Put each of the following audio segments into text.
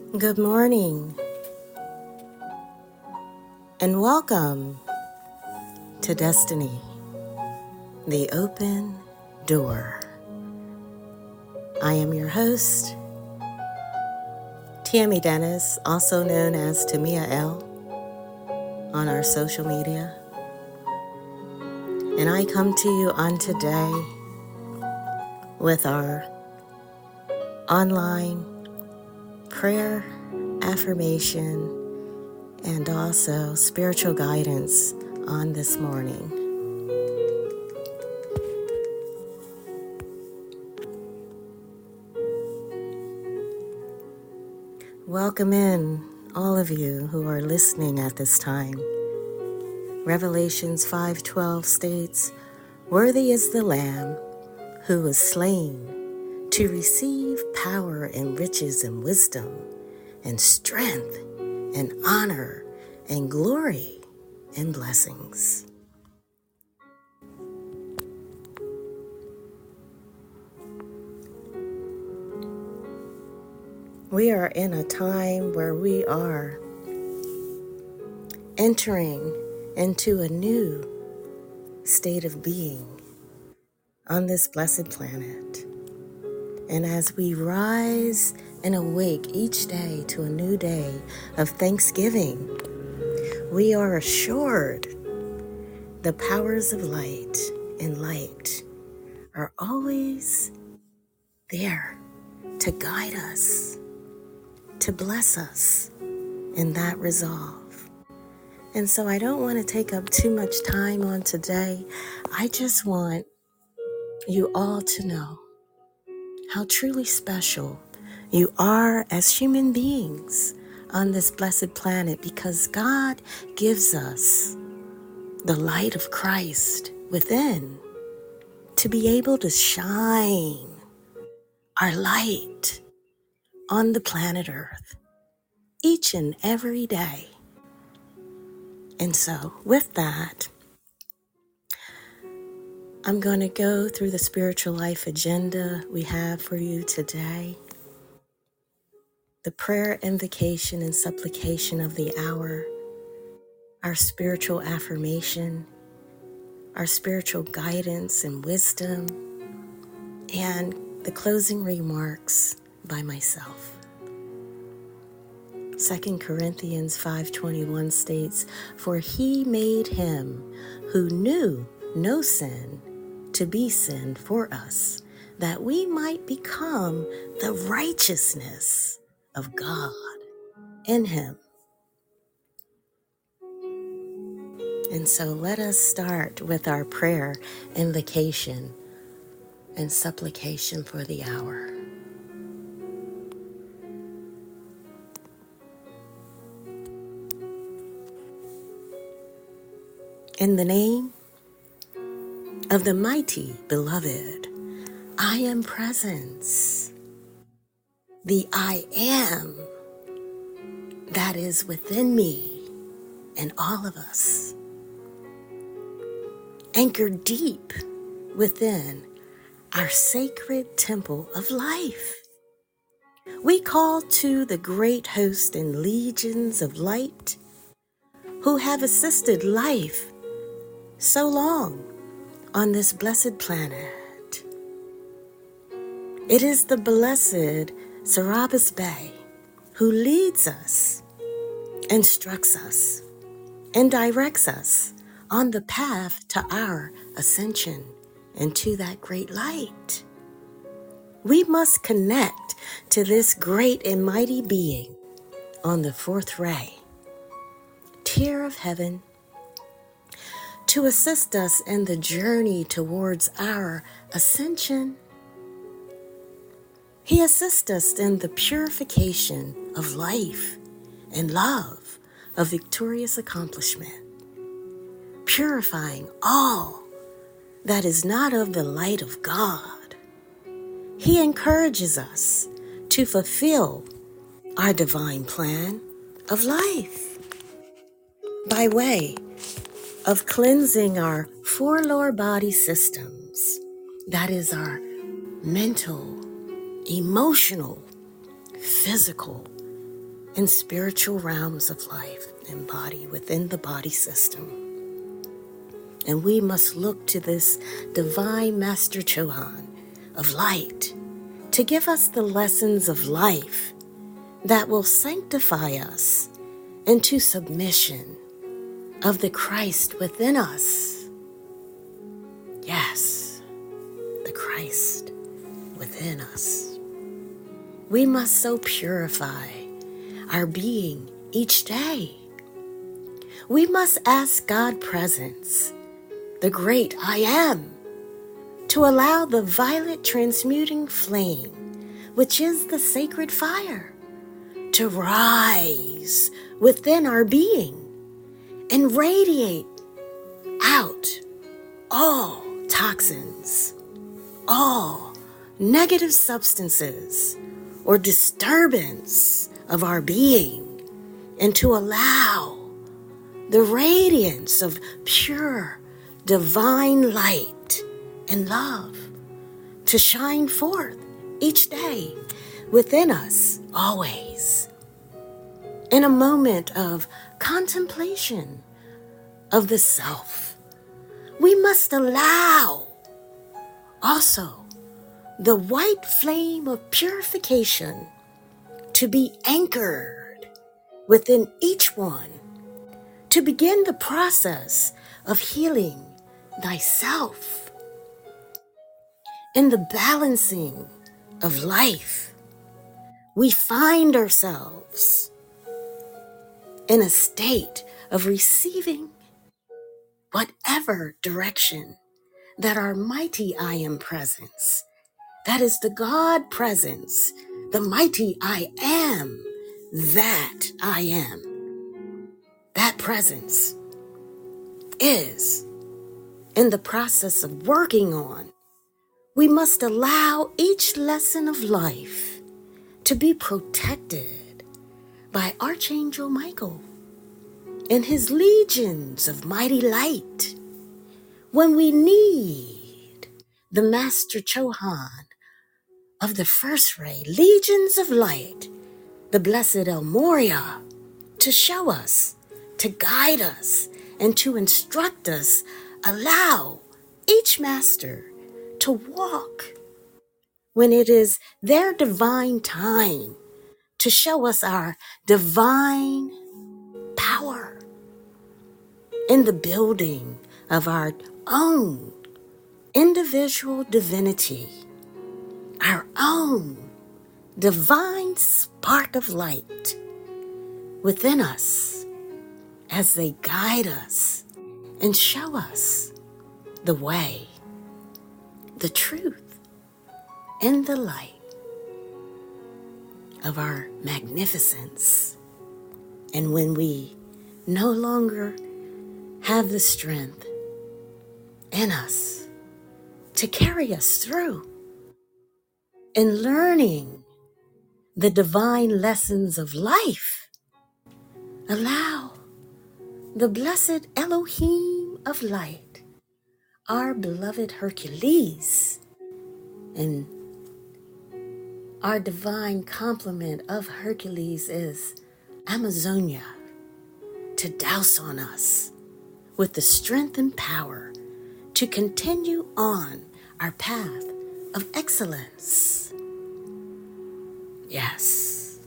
Good morning and welcome to Destiny, the Open Door. I am your host, Tammy Dennis, also known as Tamia L on our social media. And I come to you on today with our online prayer, affirmation, and also spiritual guidance on this morning. Welcome in, all of you who are listening at this time. Revelations 5:12 states, "Worthy is the Lamb who was slain to receive power and riches and wisdom and strength and honor and glory and blessings." We are in a time where we are entering into a new state of being on this blessed planet. And as we rise and awake each day to a new day of thanksgiving, we are assured the powers of light and light are always there to guide us, to bless us in that resolve. And so I don't want to take up too much time on today. I just want you all to know how truly special you are as human beings on this blessed planet, because God gives us the light of Christ within to be able to shine our light on the planet Earth each and every day. And so with that, I'm going to go through the spiritual life agenda we have for you today. The prayer, invocation, and supplication of the hour, our spiritual affirmation, our spiritual guidance and wisdom, and the closing remarks by myself. 2 Corinthians 5:21 states, "For he made him who knew no sin to be sin for us, that we might become the righteousness of God in him." And so let us start with our prayer, invocation, and supplication for the hour. In the name of the mighty beloved, I am presence, the I am that is within me and all of us, anchored deep within our sacred temple of life. We call to the great host and legions of light who have assisted life so long on this blessed planet. It is the blessed Serapis Bey who leads us, instructs us, and directs us on the path to our ascension into that great light. We must connect to this great and mighty being on the fourth ray, tier of heaven, to assist us in the journey towards our ascension. He assists us in the purification of life and love of victorious accomplishment, purifying all that is not of the light of God. He encourages us to fulfill our divine plan of life by way of cleansing our four lower body systems. That is our mental, emotional, physical, in spiritual realms of life and body within the body system. And we must look to this divine Master Chohan of light to give us the lessons of life that will sanctify us into submission of the Christ within us. Yes, the Christ within us. We must so purify our being each day. We must ask God presence, the great I am, to allow the violet transmuting flame, which is the sacred fire, to rise within our being and radiate out all toxins, all negative substances or disturbance of our being, and to allow the radiance of pure divine light and love to shine forth each day within us, always. In a moment of contemplation of the self, we must allow also the white flame of purification to be anchored within each one, to begin the process of healing thyself. In the balancing of life, we find ourselves in a state of receiving whatever direction that our mighty I am presence, that is the God presence, the mighty I am, that I am, that presence is in the process of working on. We must allow each lesson of life to be protected by Archangel Michael and his legions of mighty light. When we need the Master Chohan of the first ray, legions of light, the blessed El Moria, to show us, to guide us, and to instruct us, allow each master to walk when it is their divine time to show us our divine power in the building of our own individual divinity, our own divine spark of light within us as they guide us and show us the way, the truth, and the light of our magnificence. And when we no longer have the strength in us to carry us through in learning the divine lessons of life, allow the blessed Elohim of light, our beloved Hercules, and our divine complement of Hercules is Amazonia, to douse on us with the strength and power to continue on our path of excellence. Yes.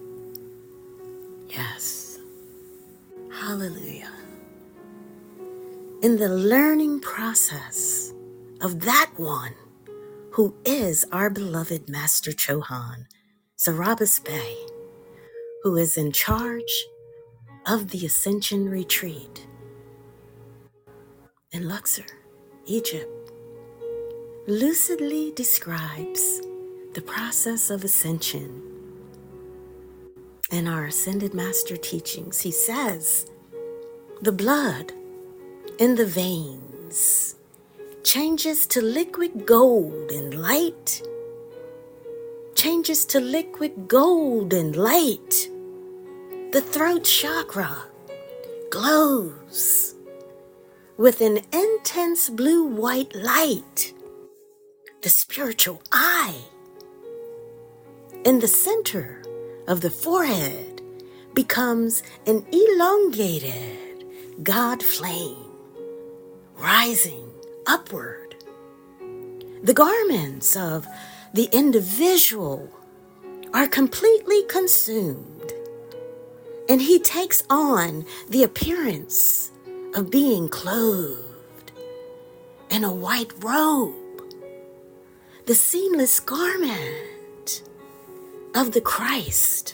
Yes. Hallelujah. In the learning process of that one who is our beloved Master Chohan, Serapis Bey, who is in charge of the Ascension Retreat in Luxor, Egypt, lucidly describes the process of ascension in our Ascended Master teachings. He says, the blood in the veins changes to liquid gold and light, changes to liquid gold and light. The throat chakra glows with an intense blue-white light. The spiritual eye in the center of the forehead becomes an elongated God flame rising upward. The garments of the individual are completely consumed, and he takes on the appearance of being clothed in a white robe, the seamless garment of the Christ.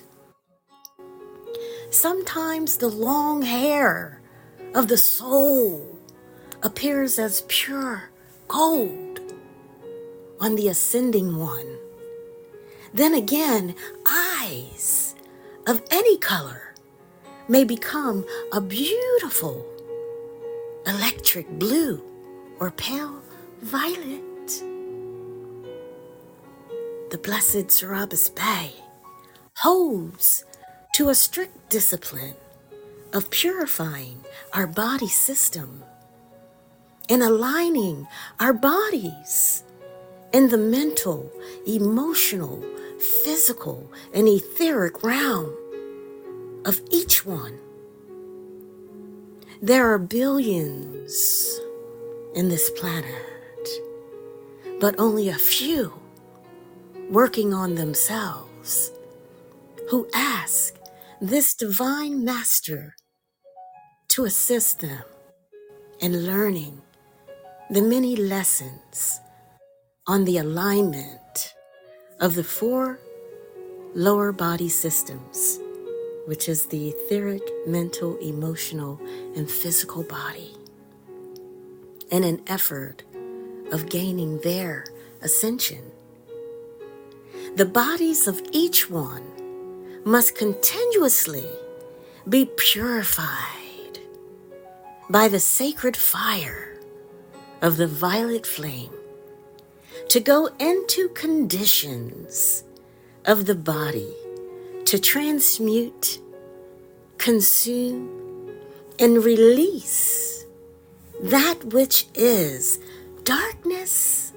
Sometimes the long hair of the soul appears as pure gold on the ascending one. Then again, eyes of any color may become a beautiful electric blue or pale violet. The Blessed Serapis Bey holds to a strict discipline of purifying our body system and aligning our bodies in the mental, emotional, physical, and etheric realm of each one. There are billions in this planet, but only a few working on themselves who ask this divine master to assist them in learning the many lessons on the alignment of the four lower body systems, which is the etheric, mental, emotional, and physical body, in an effort of gaining their ascension. The bodies of each one must continuously be purified by the sacred fire of the violet flame to go into conditions of the body to transmute, consume, and release that which is darkness.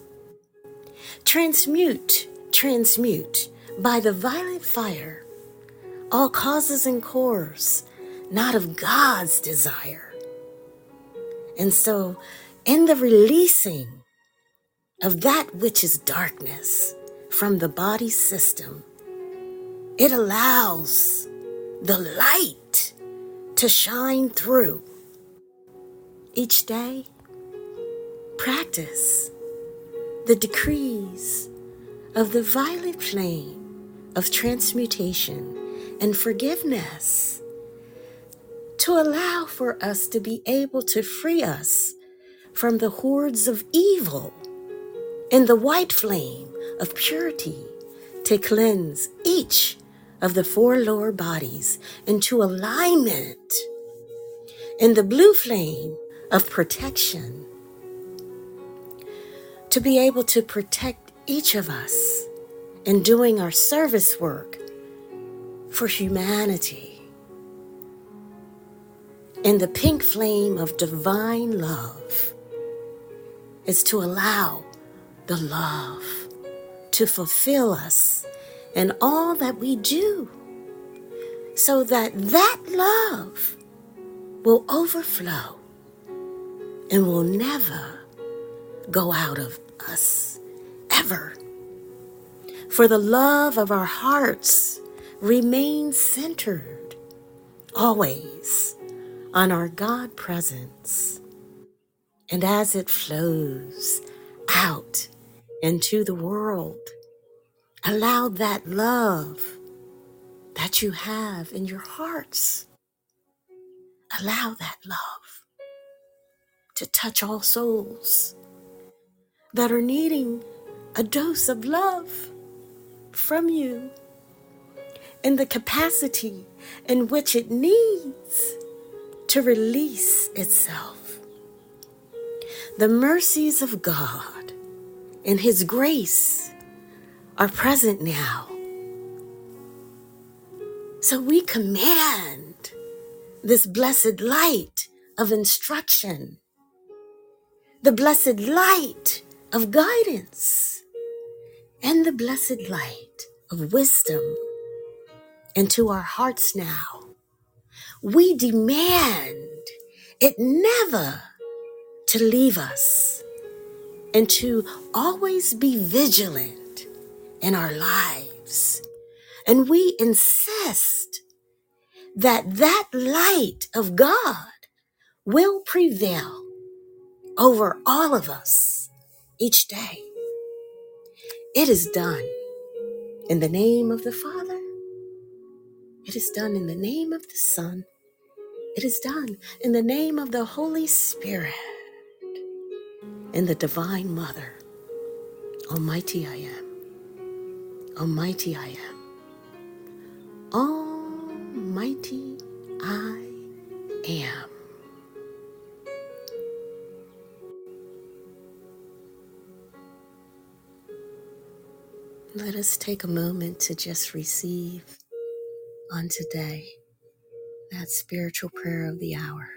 Transmute by the violet fire all causes and cores not of God's desire. And so, in the releasing of that which is darkness from the body system, it allows the light to shine through. Each day, practice the decrees of the violet flame of transmutation and forgiveness to allow for us to be able to free us from the hordes of evil and the white flame of purity to cleanse each of the four lower bodies into alignment in the blue flame of protection to be able to protect each of us in doing our service work for humanity. And the pink flame of divine love is to allow the love to fulfill us in all that we do, so that that love will overflow and will never go out of us, ever. For the love of our hearts remains centered always on our God presence. And as it flows out into the world, allow that love that you have in your hearts, allow that love to touch all souls that are needing a dose of love from you in the capacity in which it needs to release itself. The mercies of God and His grace are present now. So we command this blessed light of instruction, the blessed light of guidance, and the blessed light of wisdom into our hearts now. We demand it never to leave us and to always be vigilant in our lives. And we insist that light of God will prevail over all of us each day. It is done in the name of the Father. It is done in the name of the Son. It is done in the name of the Holy Spirit and the Divine Mother. Almighty I am. Almighty I am. Almighty I am. Let us take a moment to just receive on today that spiritual prayer of the hour.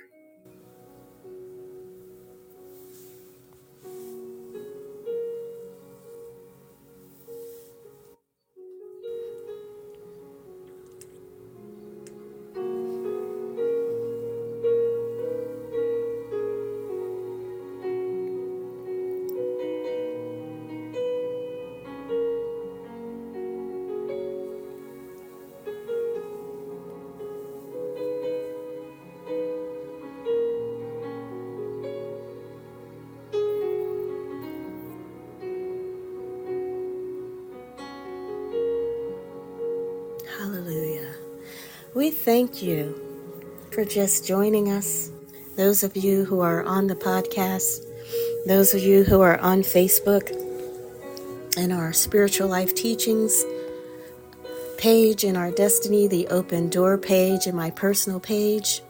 Hallelujah. We thank you for just joining us. Those of you who are on the podcast, those of you who are on Facebook and our Spiritual Life Teachings page and our Destiny, the Open Door page and my personal page.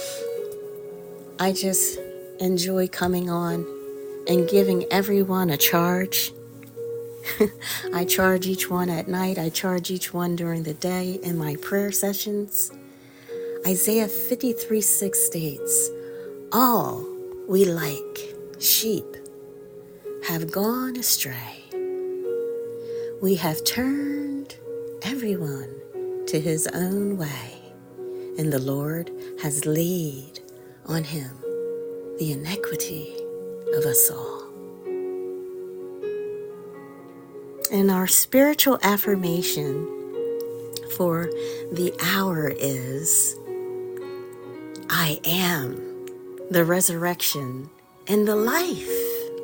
I just enjoy coming on and giving everyone a charge. I charge each one at night. I charge each one during the day in my prayer sessions. Isaiah 53:6 states, all we like sheep have gone astray. We have turned everyone to his own way, and the Lord has laid on him the iniquity of us all. And our spiritual affirmation for the hour is, I am the resurrection and the life.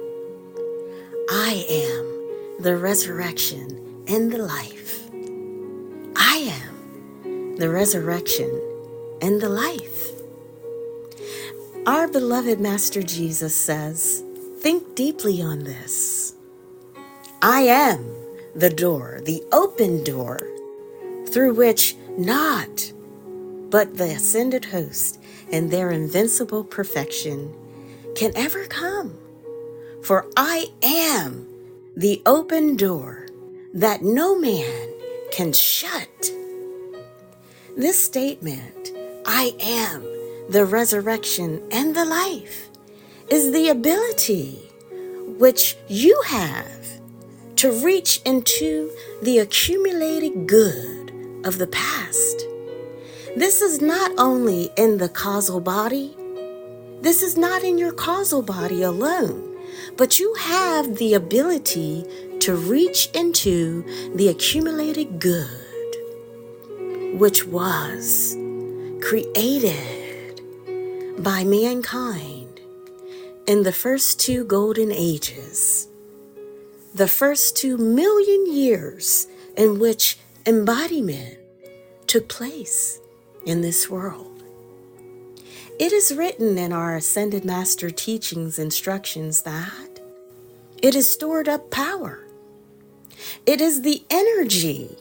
I am the resurrection and the life. I am the resurrection and the life. Our beloved Master Jesus says, think deeply on this. I am the door, the open door, through which not but the ascended host and their invincible perfection can ever come. For I am the open door that no man can shut. This statement, I am the resurrection and the life, is the ability which you have to reach into the accumulated good of the past. This is not only in the causal body. This is not in your causal body alone, but you have the ability to reach into the accumulated good, which was created by mankind in the first two golden ages, the first 2 million years in which embodiment took place in this world. It is written in our Ascended Master teachings instructions that it is stored up power. It is the energy.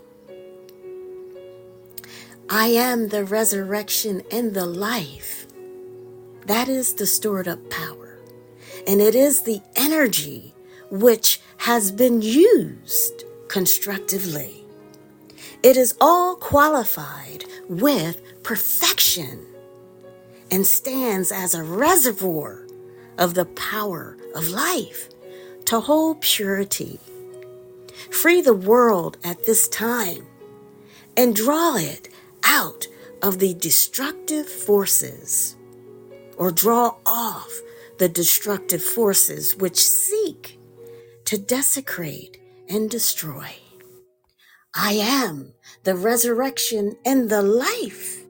I am the resurrection and the life. That is the stored up power. And it is the energy which has been used constructively. It is all qualified with perfection and stands as a reservoir of the power of life to hold purity, free the world at this time, and draw it out of the destructive forces, or draw off the destructive forces which seek to desecrate and destroy. I am the resurrection and the life.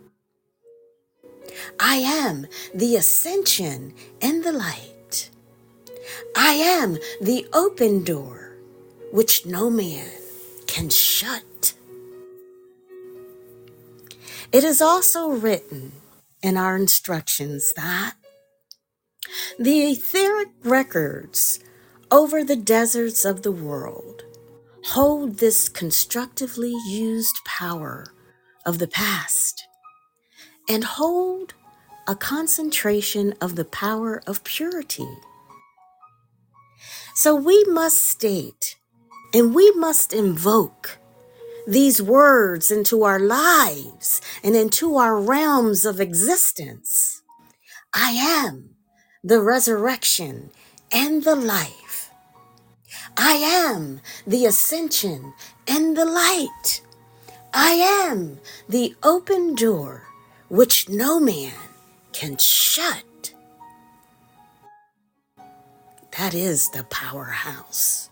I am the ascension and the light. I am the open door, which no man can shut. It is also written in our instructions that the etheric records over the deserts of the world hold this constructively used power of the past and hold a concentration of the power of purity. So we must state and we must invoke these words into our lives and into our realms of existence. I am the resurrection and the life. I am the ascension and the light. I am the open door which no man can shut. That is the powerhouse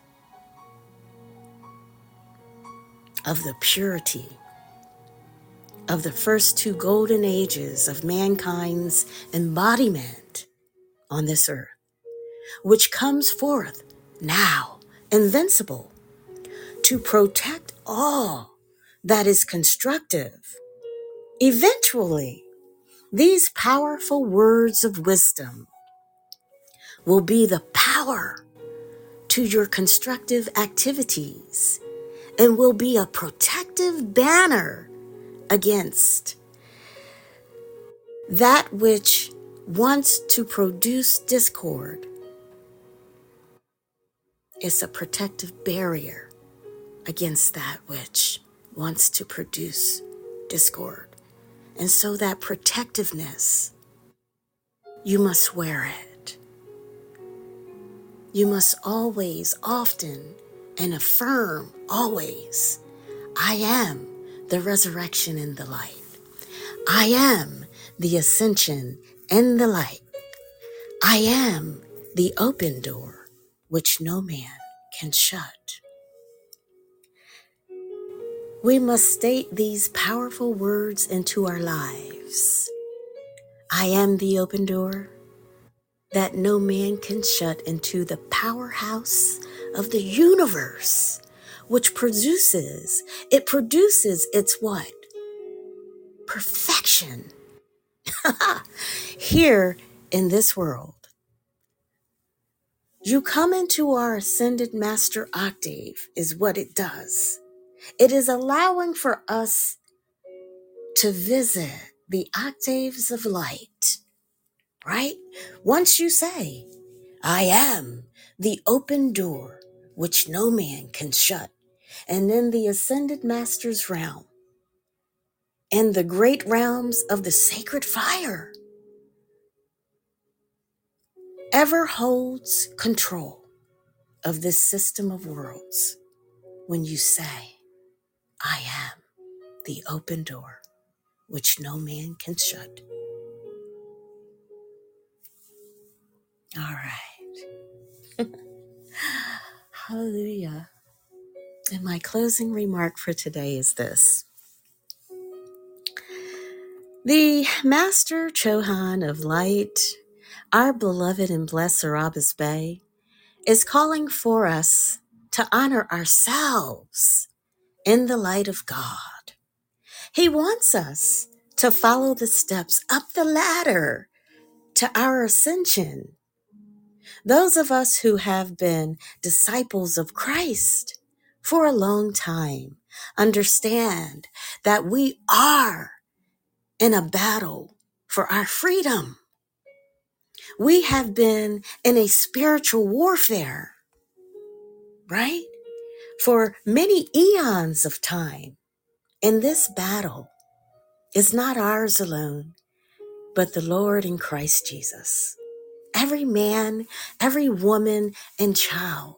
of the purity of the first two golden ages of mankind's embodiment on this earth, which comes forth now, invincible, to protect all that is constructive. Eventually, these powerful words of wisdom will be the power to your constructive activities and will be a protective banner against that which wants to produce discord. It's a protective barrier against that which wants to produce discord. And so that protectiveness, you must wear it. You must always, often, and affirm always, I am the resurrection and the light. I am the ascension and the light. I am the open door, which no man can shut. We must state these powerful words into our lives. I am the open door that no man can shut into the powerhouse of the universe, which produces its what? Perfection. Here in this world. You come into our ascended master octave is what it does. It is allowing for us to visit the octaves of light, right? Once you say, I am the open door which no man can shut, and in the ascended master's realm and the great realms of the sacred fire ever holds control of this system of worlds when you say, I am the open door which no man can shut. All right. Hallelujah. And my closing remark for today is this. The Master Chohan of Light, our beloved and blessed Serapis Bey, is calling for us to honor ourselves in the light of God. He wants us to follow the steps up the ladder to our ascension. Those of us who have been disciples of Christ for a long time understand that we are in a battle for our freedom. We have been in a spiritual warfare, right? For many eons of time. And this battle is not ours alone, but the Lord in Christ Jesus. Every man, every woman, and child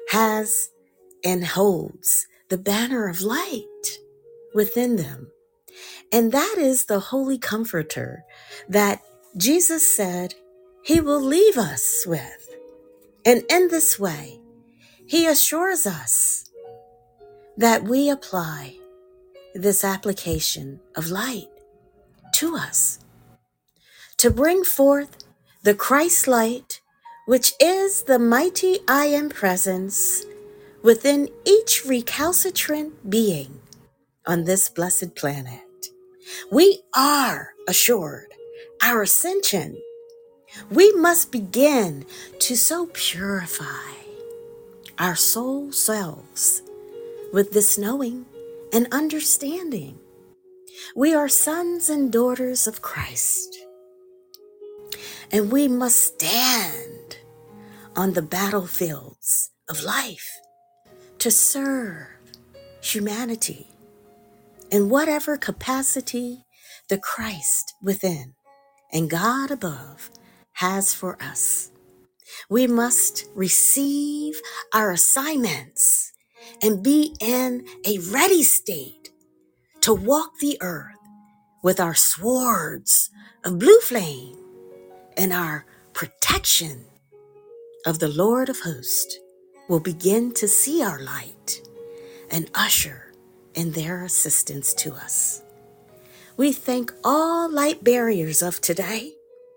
has and holds the banner of light within them. And that is the Holy Comforter that Jesus said he will leave us with. And in this way, he assures us that we apply this application of light to us to bring forth the Christ light, which is the mighty I Am presence within each recalcitrant being on this blessed planet. We are assured our ascension. We must begin to so purify our soul selves with this knowing and understanding. We are sons and daughters of Christ, and we must stand on the battlefields of life to serve humanity in whatever capacity the Christ within and God above has for us. We must receive our assignments and be in a ready state to walk the earth with our swords of blue flame and our protection of the Lord of hosts will begin to see our light and usher in their assistance to us. We thank all light barriers of today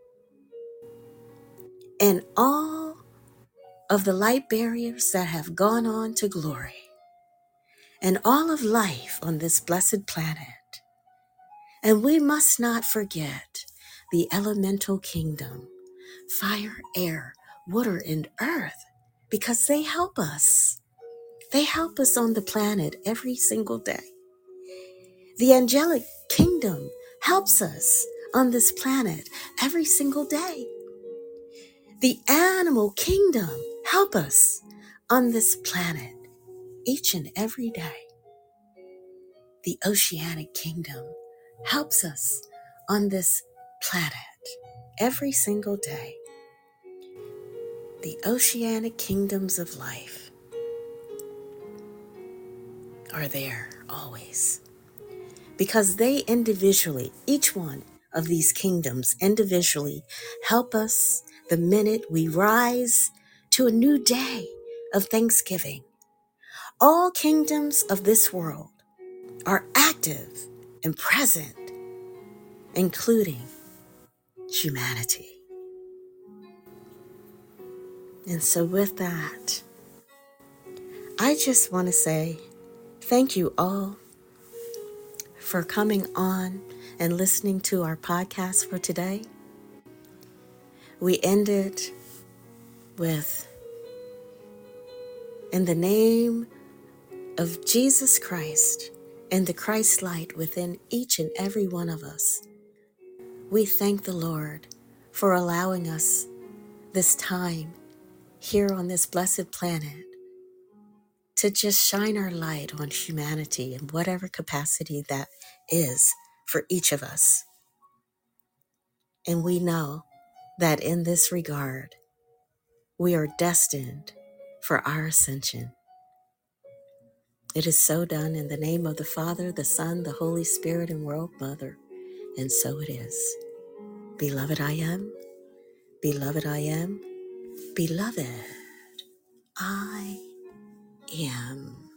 and all of the light barriers that have gone on to glory and all of life on this blessed planet. And we must not forget the elemental kingdom, fire, air, water, and earth, because they help us. They help us on the planet every single day. The angelic kingdom helps us on this planet every single day. The animal kingdom help us on this planet each and every day. The oceanic kingdom helps us on this planet every single day. The oceanic kingdoms of life are there always, because they individually, each one of these kingdoms individually, help us the minute we rise to a new day of thanksgiving. All kingdoms of this world are active and present, including humanity. And so with that, I just want to say thank you all for coming on and listening to our podcast for today. We ended with, in the name of Jesus Christ and the Christ light within each and every one of us, we thank the Lord for allowing us this time here on this blessed planet to just shine our light on humanity in whatever capacity that is for each of us. And we know that in this regard, we are destined for our ascension. It is so done in the name of the Father, the Son, the Holy Spirit, and World Mother. And so it is. Beloved I am, beloved I am, beloved I am.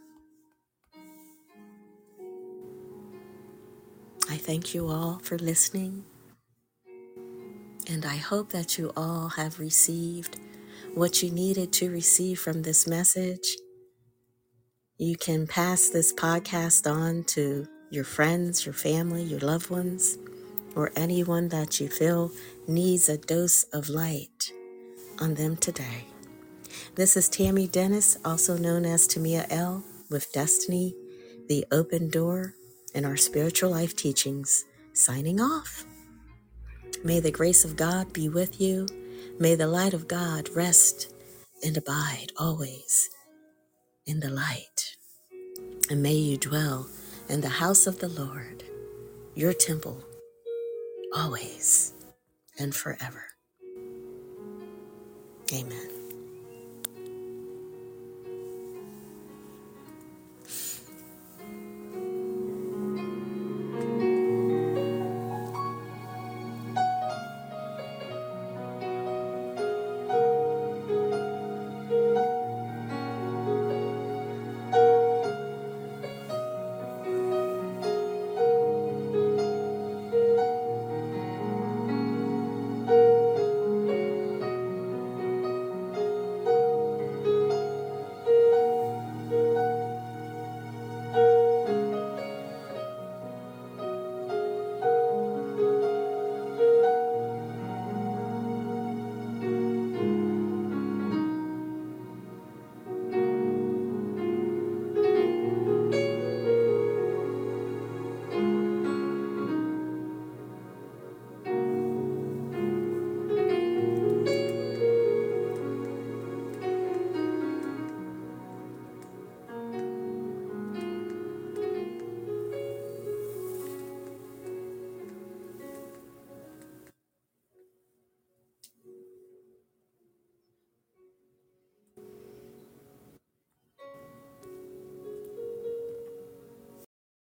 I thank you all for listening, and I hope that you all have received what you needed to receive from this message. You can pass this podcast on to your friends, your family, your loved ones, or anyone that you feel needs a dose of light on them today. This is Tammy Dennis, also known as Tamia L., with Destiny, the Open Door, and our Spiritual Life Teachings, signing off. May the grace of God be with you. May the light of God rest and abide always in the light. And may you dwell in the house of the Lord, your temple, always and forever. Amen.